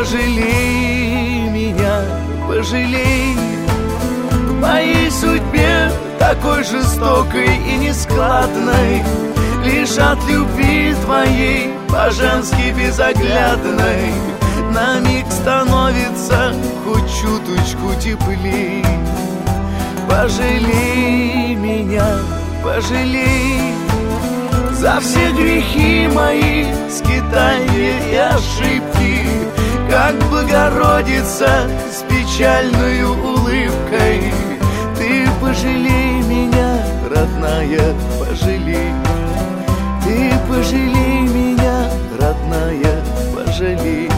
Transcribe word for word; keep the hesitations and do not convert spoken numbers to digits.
Пожалей меня, пожалей. В моей судьбе такой жестокой и нескладной, лишь от любви твоей по-женски безоглядной на миг становится хоть чуточку теплей. Пожалей меня, пожалей за все грехи мои, скитания и ошибки, как Богородица с печальной улыбкой. Ты пожалей меня, родная, пожалей. Ты пожалей меня, родная, пожалей.